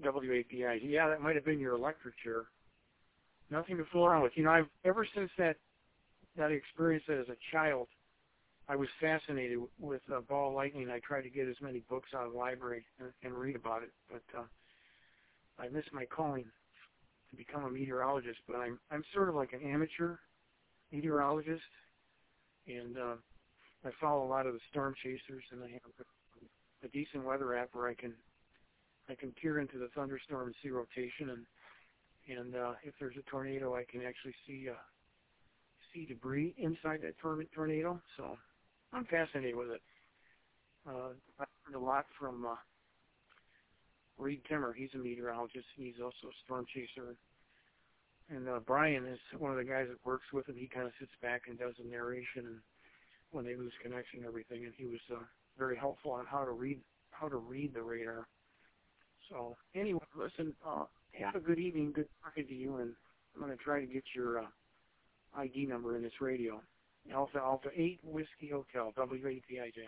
WAPI. Yeah, that might have been your electric chair. Nothing to fool around with. I've ever since that experience as a child, I was fascinated with ball lightning. I tried to get as many books out of the library and read about it, but I missed my calling to become a meteorologist. But I'm sort of like an amateur meteorologist, and I follow a lot of the storm chasers, and I have a decent weather app where I can peer into the thunderstorm and see rotation, and if there's a tornado, I can actually see debris inside that tornado. So I'm fascinated with it. I learned a lot from Reed Timmer. He's a meteorologist. He's also a storm chaser. And Brian is one of the guys that works with him. He kind of sits back and does the narration and when they lose connection and everything. And he was very helpful on how to read the radar. So anyway, listen, have a good evening. Good talking to you. And I'm going to try to get your ID number in this radio. Alpha 8 Whiskey Hotel, WAPIJ.